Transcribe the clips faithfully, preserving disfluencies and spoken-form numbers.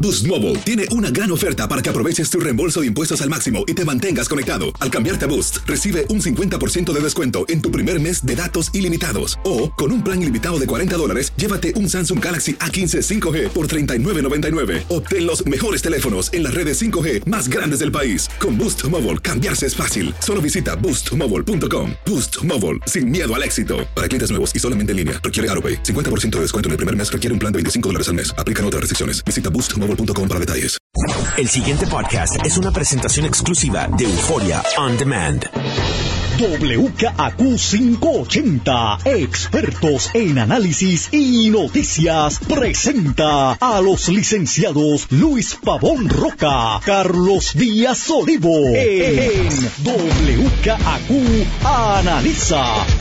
Boost Mobile tiene una gran oferta para que aproveches tu reembolso de impuestos al máximo y te mantengas conectado. Al cambiarte a Boost, recibe un cincuenta por ciento de descuento en tu primer mes de datos ilimitados. O, con un plan ilimitado de cuarenta dólares, llévate un Samsung Galaxy A quince cinco G por treinta y nueve noventa y nueve. Obtén los mejores teléfonos en las redes cinco G más grandes del país. Con Boost Mobile, cambiarse es fácil. Solo visita boost mobile punto com. Boost Mobile, sin miedo al éxito. Para clientes nuevos y solamente en línea, requiere AutoPay. cincuenta por ciento de descuento en el primer mes requiere un plan de veinticinco dólares al mes. Aplican otras restricciones. Visita boost mobile punto com para detalles. El siguiente podcast es una presentación exclusiva de Euphoria On Demand. W K A Q quinientos ochenta, expertos en análisis y noticias, presenta a los licenciados Luis Pavón Roca, Carlos Díaz Olivo, en W K A Q Analiza.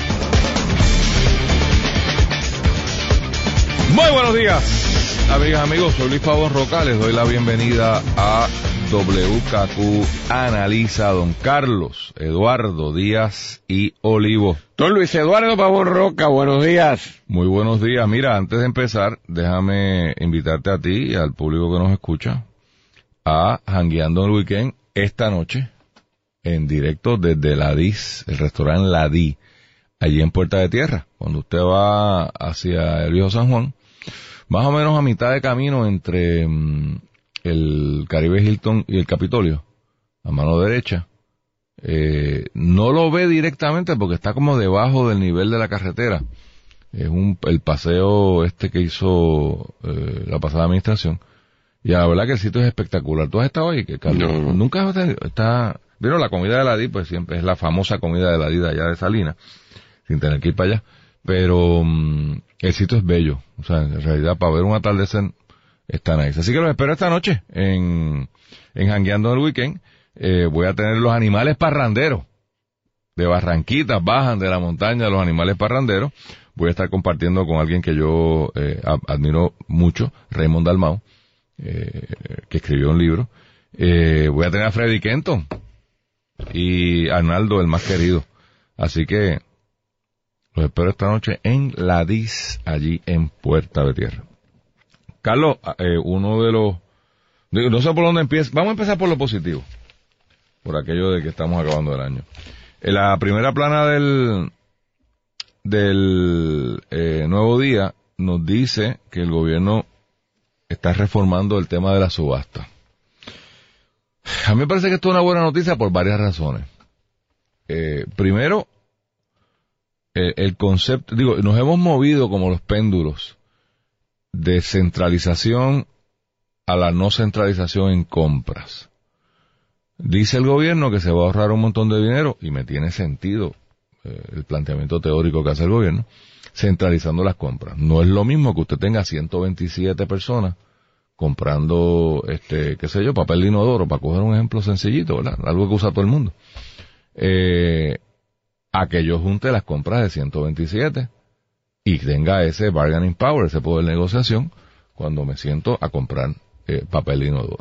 Muy buenos días, amigas, amigos, soy Luis Pavón Roca, les doy la bienvenida a W K A Q Analiza, don Carlos Eduardo Díaz y Olivo. Don Luis Eduardo Pavón Roca, buenos días. Muy buenos días. Mira, antes de empezar, déjame invitarte a ti y al público que nos escucha a Jangueando el Weekend esta noche, en directo desde La Dis, el restaurante La Di, allí en Puerta de Tierra. Cuando usted va hacia el Viejo San Juan, más o menos a mitad de camino entre um, el Caribe Hilton y el Capitolio, a mano derecha, eh, no lo ve directamente porque está como debajo del nivel de la carretera. Es un el paseo este que hizo eh, la pasada administración, y la verdad que el sitio es espectacular. ¿Tú has estado ahí, Carlos? No, no. Nunca has estado, está, vieron la comida de la Di, pues siempre es la famosa comida de la Di de allá de Salinas, sin tener que ir para allá, pero um, el sitio es bello, o sea, en realidad para ver un atardecer está nice. Así que los espero esta noche en, en Jangueando el Weekend. Eh, voy a tener los animales parranderos de Barranquitas, bajan de la montaña los animales parranderos. Voy a estar compartiendo con alguien que yo eh, admiro mucho, Raymond Dalmau, eh, que escribió un libro. Eh, voy a tener a Freddy Kenton y Arnaldo, el más querido. Así que los espero esta noche en La Dis, allí en Puerta de Tierra. Carlos, eh, uno de los... No sé por dónde empieza. Vamos a empezar por lo positivo, por aquello de que estamos acabando el año. En la primera plana del del eh, Nuevo Día nos dice que el gobierno está reformando el tema de la subasta. A mí me parece que esto es una buena noticia por varias razones. Eh, primero, eh, el concepto... Digo, nos hemos movido como los péndulos de centralización a la no centralización en compras. Dice el gobierno que se va a ahorrar un montón de dinero, y me tiene sentido eh, el planteamiento teórico que hace el gobierno, centralizando las compras. No es lo mismo que usted tenga ciento veintisiete personas comprando, este, qué sé yo, papel de inodoro, para coger un ejemplo sencillito, ¿verdad? Algo que usa todo el mundo. Eh, a que yo junte las compras de ciento veintisiete y tenga ese bargaining power, ese poder de negociación, cuando me siento a comprar eh, papel de inodoro.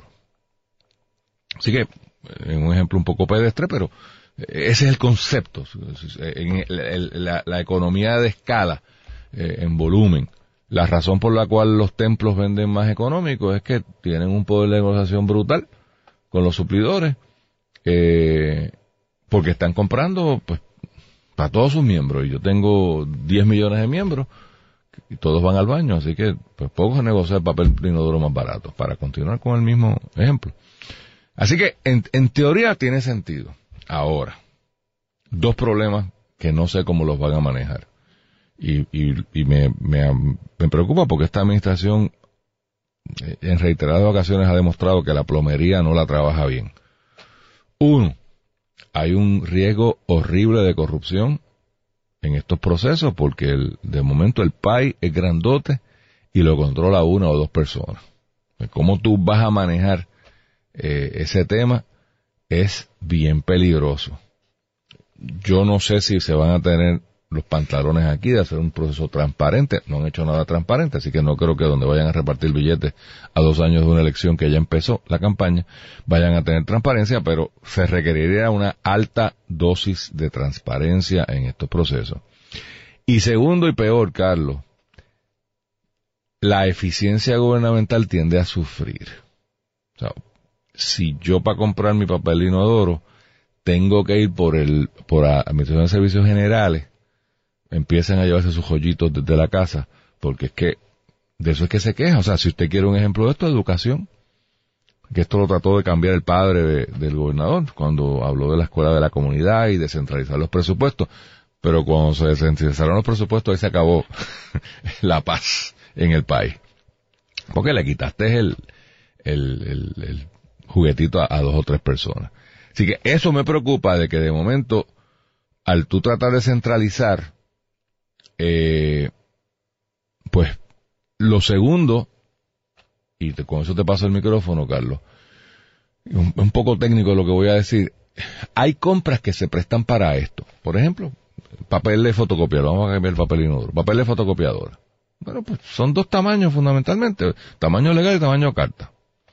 Así que, en un ejemplo un poco pedestre, pero ese es el concepto. En la, la economía de escala, eh, en volumen, la razón por la cual los templos venden más económicos es que tienen un poder de negociación brutal con los suplidores, eh, porque están comprando, pues, para todos sus miembros, y yo tengo diez millones de miembros, y todos van al baño, así que, pues, poco se negocia el papel de inodoro más barato, para continuar con el mismo ejemplo. Así que, en, en teoría tiene sentido. Ahora, dos problemas que no sé cómo los van a manejar. Y, y, y me, me, me preocupa porque esta administración, en reiteradas ocasiones, ha demostrado que la plomería no la trabaja bien. Uno, hay un riesgo horrible de corrupción en estos procesos, porque el, de momento el P A I es grandote y lo controla una o dos personas. ¿Cómo tú vas a manejar eh, ese tema? Es bien peligroso. Yo no sé si se van a tener los pantalones aquí de hacer un proceso transparente. No han hecho nada transparente, así que no creo que donde vayan a repartir billetes a dos años de una elección que ya empezó la campaña, vayan a tener transparencia, pero se requeriría una alta dosis de transparencia en estos procesos. Y segundo y peor, Carlos, la eficiencia gubernamental tiende a sufrir. O sea, si yo para comprar mi papel de inodoro tengo que ir por el por la Administración de Servicios Generales, empiezan a llevarse sus joyitos desde la casa, porque es que de eso es que se queja. O sea, si usted quiere un ejemplo de esto, educación, que esto lo trató de cambiar el padre de, del gobernador cuando habló de la escuela de la comunidad y descentralizar los presupuestos, pero cuando se descentralizaron los presupuestos ahí se acabó la paz en el país, porque le quitaste el el, el, el juguetito a, a dos o tres personas. Así que eso me preocupa, de que de momento, al tú tratar de centralizar, eh, pues lo segundo, y te, con eso te paso el micrófono, Carlos, un, un poco técnico lo que voy a decir, hay compras que se prestan para esto. Por ejemplo, papel de fotocopiadora, vamos a cambiar el papel inodoro, papel de fotocopiadora. Bueno, pues son dos tamaños fundamentalmente, tamaño legal y tamaño carta.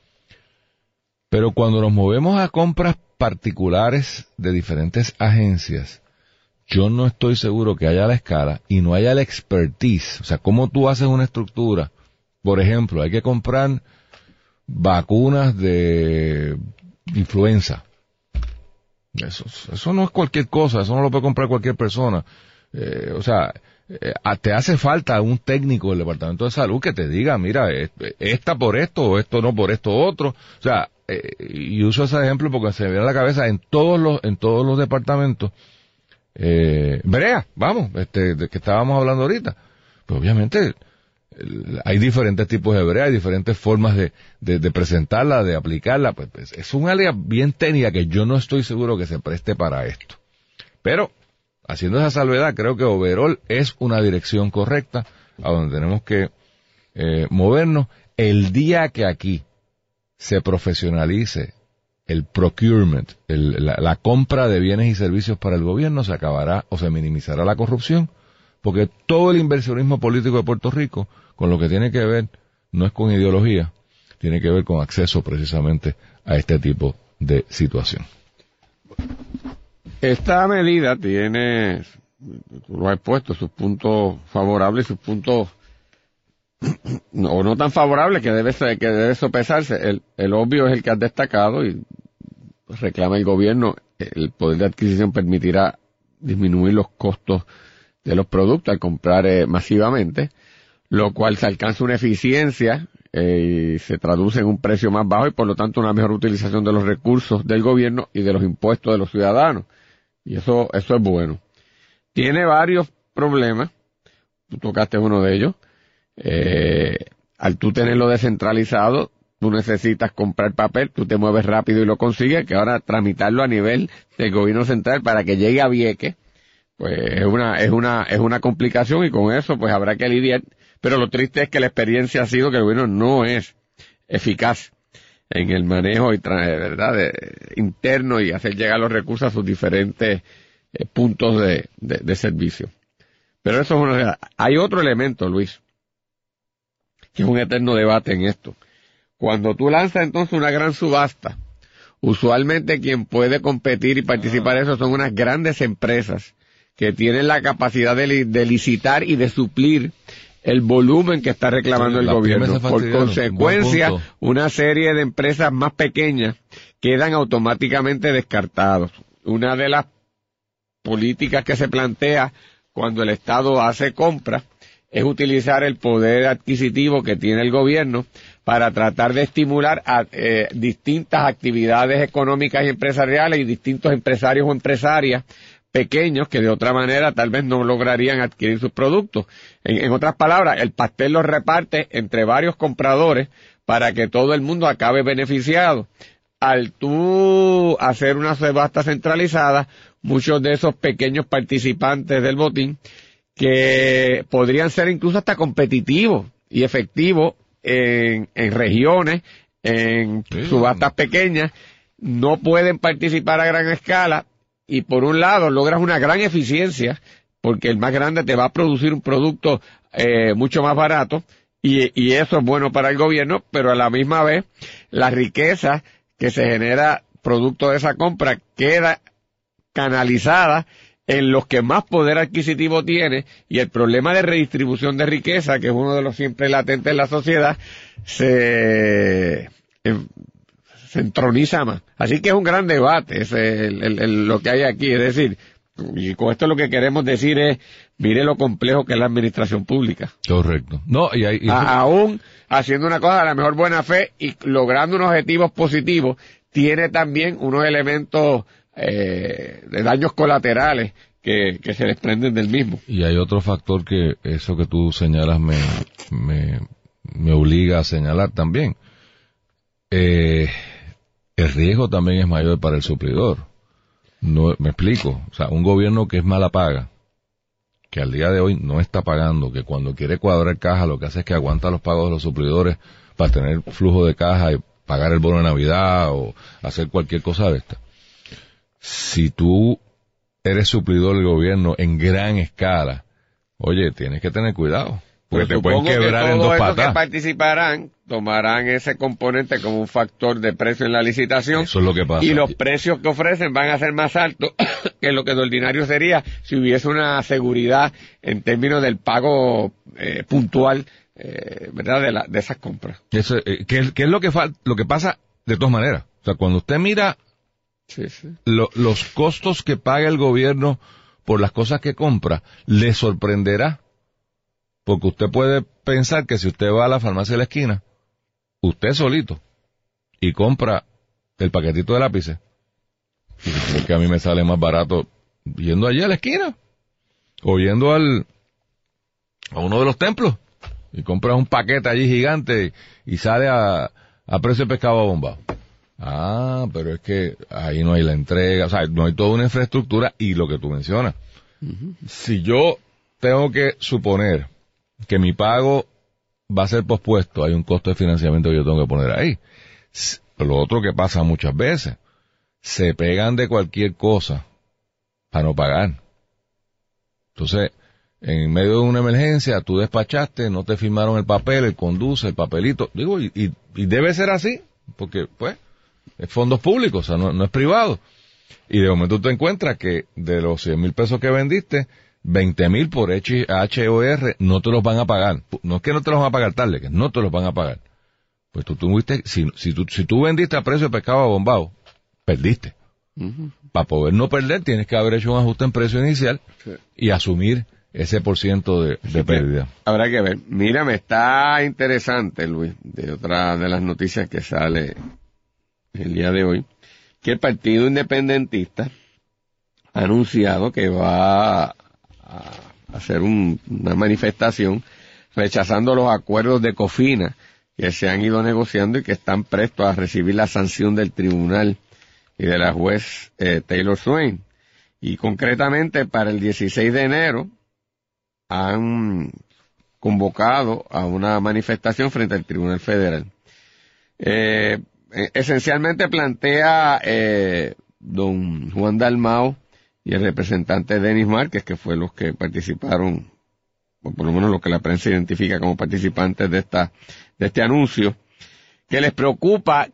Pero cuando nos movemos a compras particulares de diferentes agencias, yo no estoy seguro que haya la escala y no haya la expertise. O sea, ¿cómo tú haces una estructura? Por ejemplo, hay que comprar vacunas de influenza. Eso, eso no es cualquier cosa, eso no lo puede comprar cualquier persona. Eh, o sea, eh, te hace falta un técnico del Departamento de Salud que te diga, mira, esta por esto o esto no por esto otro. O sea, eh, y uso ese ejemplo porque se me viene a la cabeza en todos los, en todos los departamentos. Eh, Brea, vamos, este, de que estábamos hablando ahorita. Pues obviamente, hay diferentes tipos de brea, hay diferentes formas de, de, de presentarla, de aplicarla. Pues, pues, es un área bien técnica que yo no estoy seguro que se preste para esto. Pero, haciendo esa salvedad, creo que overall es una dirección correcta a donde tenemos que eh, movernos. El día que aquí se profesionalice el procurement, el, la, la compra de bienes y servicios para el gobierno, se acabará o se minimizará la corrupción, porque todo el inversionismo político de Puerto Rico, con lo que tiene que ver, no es con ideología, tiene que ver con acceso precisamente a este tipo de situación. Esta medida tiene, tú lo has puesto, sus puntos favorables y sus puntos no, o no tan favorables que debe ser, que debe sopesarse. El, el obvio es el que has destacado y reclama el gobierno. El poder de adquisición permitirá disminuir los costos de los productos al comprar eh, masivamente, lo cual se alcanza una eficiencia eh, y se traduce en un precio más bajo y por lo tanto una mejor utilización de los recursos del gobierno y de los impuestos de los ciudadanos. Y eso, eso es bueno. Tiene varios problemas, tú tocaste uno de ellos. Eh, al tú tenerlo descentralizado, tú necesitas comprar papel, tú te mueves rápido y lo consigues, que ahora tramitarlo a nivel del gobierno central para que llegue a Vieques, pues es una, es una, es una complicación y con eso pues habrá que lidiar. Pero lo triste es que la experiencia ha sido que el gobierno no es eficaz en el manejo y tra- verdad de, interno y hacer llegar los recursos a sus diferentes eh, puntos de, de, de servicio. Pero eso es una realidad. Hay otro elemento, Luis, que es un eterno debate en esto. Cuando tú lanzas entonces una gran subasta, usualmente quien puede competir y participar en eso son unas grandes empresas que tienen la capacidad de, li- de licitar y de suplir el volumen que está reclamando sí, el gobierno. Por consecuencia, una serie de empresas más pequeñas quedan automáticamente descartados. Una de las políticas que se plantea cuando el Estado hace compras es utilizar el poder adquisitivo que tiene el gobierno para tratar de estimular a eh, distintas actividades económicas y empresariales y distintos empresarios o empresarias pequeños que de otra manera tal vez no lograrían adquirir sus productos. En, en otras palabras, el pastel lo reparte entre varios compradores para que todo el mundo acabe beneficiado. Al tú hacer una subasta centralizada, muchos de esos pequeños participantes del botín, que podrían ser incluso hasta competitivos y efectivos en, en regiones, en sí. subastas pequeñas, no pueden participar a gran escala. Y por un lado logras una gran eficiencia, porque el más grande te va a producir un producto eh, mucho más barato, y, y eso es bueno para el gobierno, pero a la misma vez la riqueza que se genera producto de esa compra queda canalizada en los que más poder adquisitivo tiene, y el problema de redistribución de riqueza, que es uno de los siempre latentes en la sociedad, se... Eh, se entroniza más. Así que es un gran debate, es el, el, el, lo que hay aquí. Es decir, y con esto lo que queremos decir es, mire lo complejo que es la administración pública. Correcto. No, y, hay, y A, aún haciendo una cosa de la mejor buena fe y logrando unos objetivos positivos, tiene también unos elementos eh, de daños colaterales que, que se desprenden del mismo. Y hay otro factor que eso que tú señalas me, me, me obliga a señalar también. Eh, el riesgo también es mayor para el suplidor. No, me explico. O sea, un gobierno que es mala paga, que al día de hoy no está pagando, que cuando quiere cuadrar caja lo que hace es que aguanta los pagos de los suplidores para tener flujo de caja y pagar el bono de Navidad o hacer cualquier cosa de esta. Si tú eres suplidor del gobierno en gran escala, oye, tienes que tener cuidado, porque Pero te pueden quebrar que en dos todos patas. que participarán tomarán ese componente como un factor de precio en la licitación. Eso es lo que pasa. Y los precios que ofrecen van a ser más altos que lo que de ordinario sería si hubiese una seguridad en términos del pago eh, puntual, eh, ¿verdad? De, la, de esas compras. Eso, eh, ¿qué, qué es lo que fa- lo que pasa de todas maneras? O sea, cuando usted mira Sí, sí. lo, los costos que paga el gobierno por las cosas que compra, le sorprenderá. Porque usted puede pensar que si usted va a la farmacia de la esquina, usted solito, y compra el paquetito de lápices, y que a mí me sale más barato yendo allí a la esquina, o yendo al, a uno de los templos, y compra un paquete allí gigante, y sale a, a precio de pescado bombado. Ah, pero es que ahí no hay la entrega, o sea, no hay toda una infraestructura, y lo que tú mencionas. Uh-huh. Si yo tengo que suponer que mi pago va a ser pospuesto, hay un costo de financiamiento que yo tengo que poner ahí. Lo otro que pasa muchas veces, se pegan de cualquier cosa para no pagar. Entonces, en medio de una emergencia, tú despachaste, no te firmaron el papel, el conduce, el papelito, digo, y, y, y debe ser así, porque, pues, es fondos públicos, o sea, no, no es privado. Y de momento te encuentras que de los cien mil pesos que vendiste, veinte mil por H O R no te los van a pagar. No es que no te los van a pagar tarde, que no te los van a pagar. Pues tú tuviste, si, si, tú, si tú vendiste a precio de pescado bombado, perdiste. Uh-huh. Para poder no perder, tienes que haber hecho un ajuste en precio inicial sí. y asumir ese por ciento de, de pérdida. Habrá que ver. Mira, me está interesante, Luis, de otra de las noticias que sale el día de hoy, que el Partido Independentista ha anunciado que va a hacer un, una manifestación rechazando los acuerdos de COFINA que se han ido negociando y que están prestos a recibir la sanción del tribunal y de la juez eh, Taylor Swain. Y concretamente para el dieciséis de enero han convocado a una manifestación frente al Tribunal Federal. Eh, esencialmente plantea eh, don Juan Dalmau y el representante Denis Márquez, que fue los que participaron, o por lo menos los que la prensa identifica como participantes de esta, de este anuncio, que les preocupa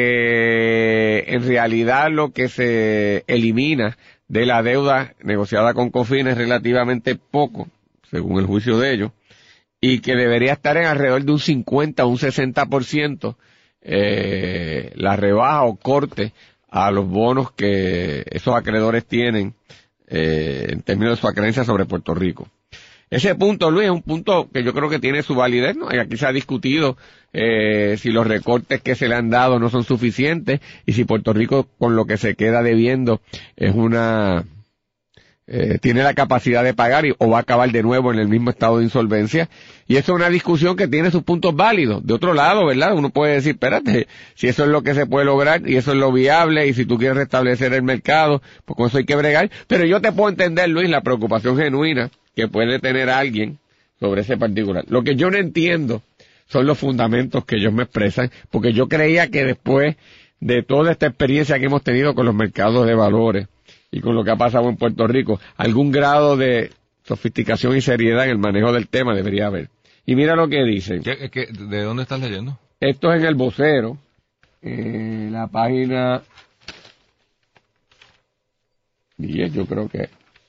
que en realidad lo que se elimina de la deuda negociada con COFINA es relativamente poco, según el juicio de ellos, y que debería estar en alrededor de un cincuenta o un sesenta por ciento eh, la rebaja o corte a los bonos que esos acreedores tienen eh, en términos de su acreencia sobre Puerto Rico. Ese punto, Luis, es un punto que yo creo que tiene su validez, ¿no? Y aquí se ha discutido eh, si los recortes que se le han dado no son suficientes y si Puerto Rico con lo que se queda debiendo es una eh, tiene la capacidad de pagar y, o va a acabar de nuevo en el mismo estado de insolvencia. Y eso es una discusión que tiene sus puntos válidos. De otro lado, ¿verdad? Uno puede decir, espérate, si eso es lo que se puede lograr y eso es lo viable y si tú quieres restablecer el mercado, pues con eso hay que bregar. Pero yo te puedo entender, Luis, la preocupación genuina que puede tener alguien sobre ese particular. Lo que yo no entiendo son los fundamentos que ellos me expresan, porque yo creía que después de toda esta experiencia que hemos tenido con los mercados de valores y con lo que ha pasado en Puerto Rico, algún grado de sofisticación y seriedad en el manejo del tema debería haber. Y mira lo que dicen. ¿Qué, qué, ¿De dónde estás leyendo? Esto es en el vocero, eh, la página diez, yo creo que.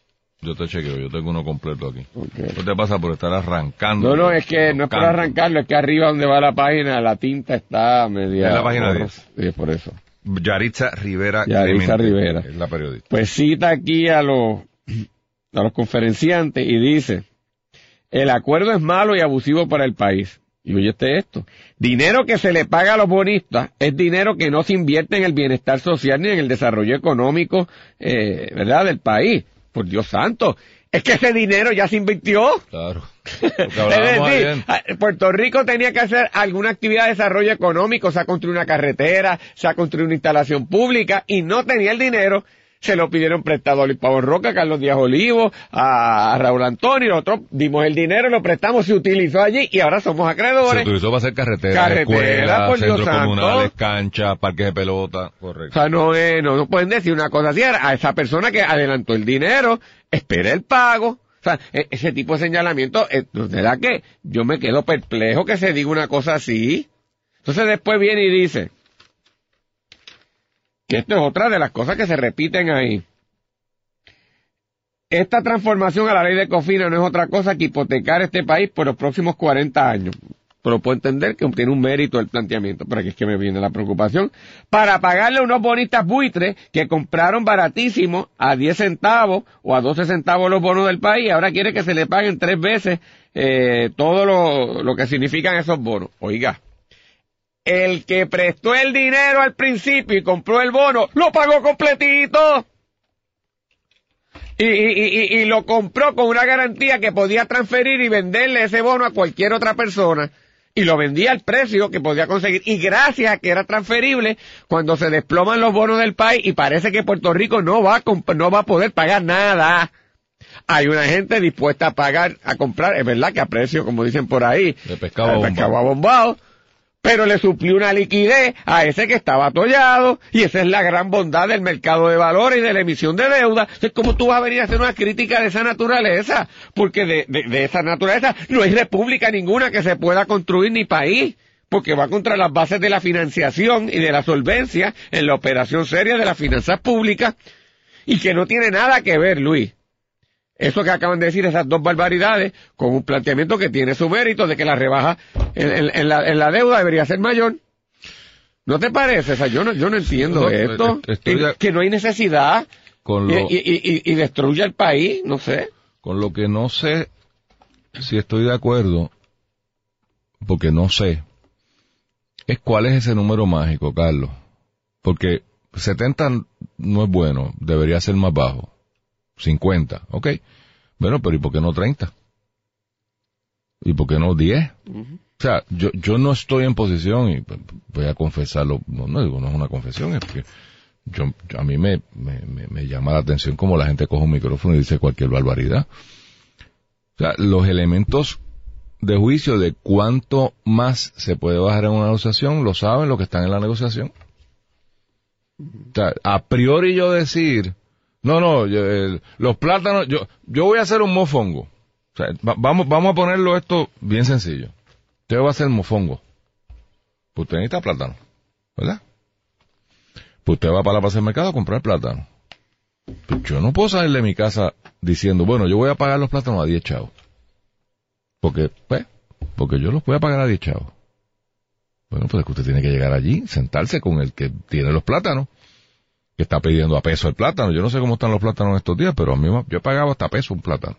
Yo te chequeo, yo tengo uno completo aquí. Okay. ¿Qué te pasa por estar arrancando? No, no, es que no es por arrancarlo, es que arriba donde va la página, la tinta está media... Es la página diez. Sí, por eso. Yaritza Rivera. Yaritza Rivera. Es la periodista. Pues cita aquí a los, a los conferenciantes y dice, el acuerdo es malo y abusivo para el país. Y oye esto, dinero que se le paga a los bonistas es dinero que no se invierte en el bienestar social ni en el desarrollo económico, eh, ¿verdad?, del país. Por Dios santo, es que ese dinero ya se invirtió. Claro. Es decir, Puerto Rico tenía que hacer alguna actividad de desarrollo económico, se ha construido una carretera, se ha construido una instalación pública y no tenía el dinero. Se lo pidieron prestado a Luis Pavón Roca, a Carlos Díaz Olivo, a Raúl Antonio, nosotros dimos el dinero, lo prestamos, se utilizó allí y ahora somos acreedores. Se utilizó para hacer carreteras, Carretera, escuelas, por Dios centros santo. comunales, canchas, parques de pelota, correcto. O sea, no, eh, no, no pueden decir una cosa así, a esa persona que adelantó el dinero, espera el pago. O sea, e- ese tipo de señalamiento, eh, ¿de verdad que yo me quedo perplejo que se diga una cosa así? Entonces después viene y dice que esto es otra de las cosas que se repiten ahí. Esta transformación a la ley de Cofina no es otra cosa que hipotecar este país por los próximos cuarenta años. Pero puedo entender que tiene un mérito el planteamiento, pero aquí es que me viene la preocupación. Para pagarle a unos bonistas buitres que compraron baratísimo a diez centavos o a doce centavos los bonos del país, ahora quiere que se le paguen tres veces eh, todo lo, lo que significan esos bonos. Oiga, el que prestó el dinero al principio y compró el bono, lo pagó completito. Y, y, y, y lo compró con una garantía que podía transferir y venderle ese bono a cualquier otra persona. Y lo vendía al precio que podía conseguir. Y gracias a que era transferible, cuando se desploman los bonos del país, y parece que Puerto Rico no va a, comp- no va a poder pagar nada. Hay una gente dispuesta a pagar, a comprar, es verdad que a precio, como dicen por ahí, de pescado, de pescado abombado, pero le suplió una liquidez a ese que estaba atollado, y esa es la gran bondad del mercado de valores y de la emisión de deuda. Entonces, ¿cómo tú vas a venir a hacer una crítica de esa naturaleza? Porque de, de, de esa naturaleza no hay república ninguna que se pueda construir ni país, porque va contra las bases de la financiación y de la solvencia en la operación seria de las finanzas públicas, y que no tiene nada que ver, Luis, eso que acaban de decir, esas dos barbaridades, con un planteamiento que tiene su mérito de que la rebaja en, en, en, la, en la deuda debería ser mayor. ¿No te parece? O sea, yo no, yo no entiendo no, esto. estoy de... Que no hay necesidad con lo... y, y, y, y destruye el país, no sé. Con lo que no sé si estoy de acuerdo, porque no sé, es cuál es ese número mágico, Carlos. Porque setenta no es bueno, debería ser más bajo. cincuenta, ok. Bueno, pero ¿y por qué no treinta? ¿Y por qué no diez? Uh-huh. O sea, yo yo no estoy en posición, y voy a confesarlo, no, no digo, no es una confesión, es que yo, yo a mí me, me, me, me llama la atención como la gente coge un micrófono y dice cualquier barbaridad. O sea, los elementos de juicio de cuánto más se puede bajar en una negociación, lo saben los que están en la negociación. Uh-huh. O sea, a priori yo decir... No, no, yo, eh, los plátanos, yo yo voy a hacer un mofongo. O sea, va, vamos vamos a ponerlo esto bien sencillo. Usted va a hacer mofongo. Pues usted necesita plátano, ¿verdad? Pues usted va para la plaza del mercado a comprar plátano. Pues yo no puedo salir de mi casa diciendo, bueno, yo voy a pagar los plátanos a diez chavos. Porque, pues, porque yo los voy a pagar a diez chavos. Bueno, pues es que usted tiene que llegar allí, sentarse con el que tiene los plátanos, que está pidiendo a peso el plátano. Yo no sé cómo están los plátanos estos días, pero a mí yo he pagado hasta a peso un plátano.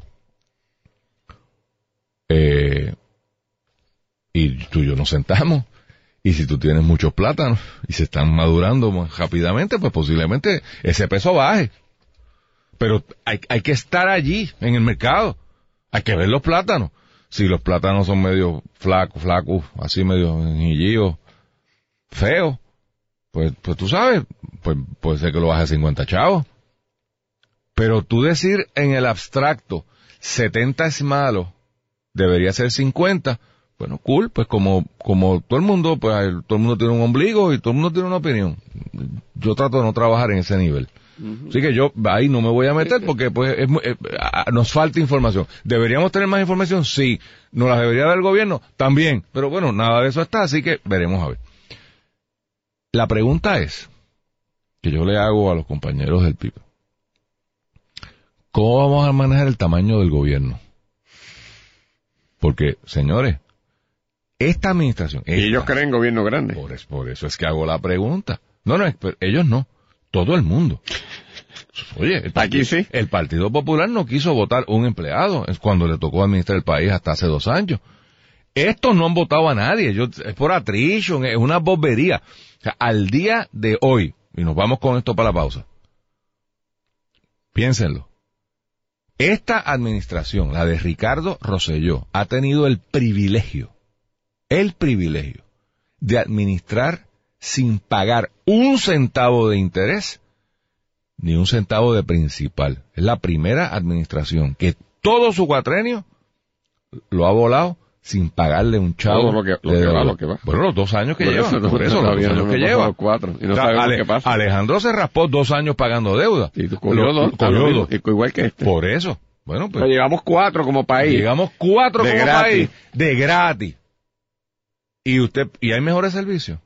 Eh, y tú y yo nos sentamos, y si tú tienes muchos plátanos y se están madurando más rápidamente, pues posiblemente ese peso baje. Pero hay, hay que estar allí, en el mercado. Hay que ver los plátanos. Si los plátanos son medio flacos, flacos, así medio enjillíos, feos, pues, pues tú sabes, pues puede ser que lo baje a cincuenta chavos. Pero tú decir en el abstracto, setenta es malo, debería ser cincuenta, bueno, cool, pues como, como todo el mundo, pues todo el mundo tiene un ombligo y todo el mundo tiene una opinión. Yo trato de no trabajar en ese nivel. Uh-huh. Así que yo ahí no me voy a meter porque pues es, es, es, nos falta información. ¿Deberíamos tener más información? Sí. ¿Nos la debería dar el gobierno? También. Pero bueno, nada de eso está, así que veremos a ver. La pregunta es, que yo le hago a los compañeros del P I B, ¿cómo vamos a manejar el tamaño del gobierno? Porque, señores, esta administración... Y esta, ellos creen gobierno grande. Por eso, por eso es que hago la pregunta. No, no, ellos no. Todo el mundo. Oye, el partido, aquí sí. El Partido Popular no quiso votar un empleado cuando le tocó administrar el país hasta hace dos años. Estos no han votado a nadie. Yo, es por attrition, es una bobería. O sea, al día de hoy, y nos vamos con esto para la pausa, piénsenlo. Esta administración, la de Ricardo Rosselló, ha tenido el privilegio, el privilegio de administrar sin pagar un centavo de interés ni un centavo de principal. Es la primera administración que todo su cuatrenio lo ha volado sin pagarle un chavo. Todo lo que, lo que va, lo que va. Bueno, los dos años que por lleva. Eso, por eso, los dos años no que lleva. Cuatro, y no o sea, sabemos Ale, qué pasa. Alejandro se raspó dos años pagando deuda. Y tú cogió dos. Cogió dos. Igual que este. Por eso. Bueno, pues. Pero llegamos cuatro como país. Llegamos cuatro de como gratis. país. De gratis. Y usted, y hay mejores servicios.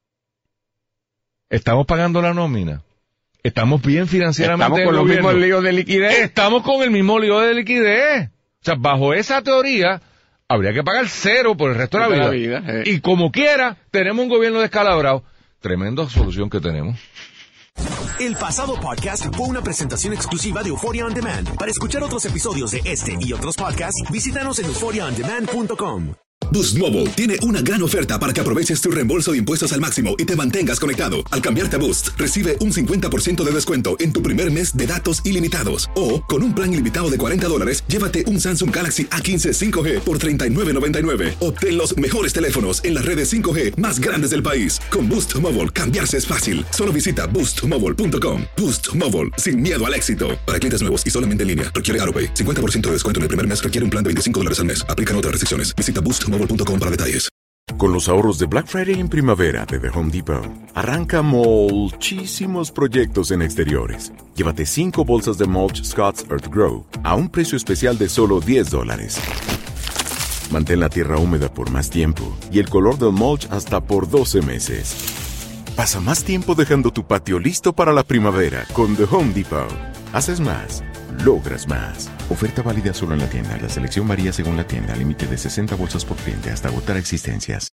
Estamos pagando la nómina. Estamos bien financieramente. Estamos con los mismos líos de liquidez. Estamos con el mismo lío de liquidez. O sea, bajo esa teoría, habría que pagar cero por el resto de la vida. La vida eh. Y como quiera, tenemos un gobierno descalabrado. Tremenda solución que tenemos. El pasado podcast fue una presentación exclusiva de Euphoria On Demand. Para escuchar otros episodios de este y otros podcasts, visítanos en euphoria on demand punto com. Boost Mobile tiene una gran oferta para que aproveches tu reembolso de impuestos al máximo y te mantengas conectado. Al cambiarte a Boost, recibe un cincuenta por ciento de descuento en tu primer mes de datos ilimitados. O, con un plan ilimitado de cuarenta dólares, llévate un Samsung Galaxy A quince cinco G por treinta y nueve noventa y nueve. Obtén los mejores teléfonos en las redes cinco G más grandes del país. Con Boost Mobile, cambiarse es fácil. Solo visita boost mobile punto com. Boost Mobile, sin miedo al éxito. Para clientes nuevos y solamente en línea, requiere AutoPay. cincuenta por ciento de descuento en el primer mes requiere un plan de veinticinco dólares al mes. Aplican otras restricciones. Visita boost mobile punto com para detalles. Con los ahorros de Black Friday en primavera de The Home Depot, arranca muchísimos proyectos en exteriores. Llévate cinco bolsas de mulch Scott's Earth Grow a un precio especial de solo diez dólares. Mantén la tierra húmeda por más tiempo y el color del mulch hasta por doce meses. Pasa más tiempo dejando tu patio listo para la primavera con The Home Depot. Haces más, logras más. Oferta válida solo en la tienda. La selección varía según la tienda. Límite de sesenta bolsas por cliente hasta agotar existencias.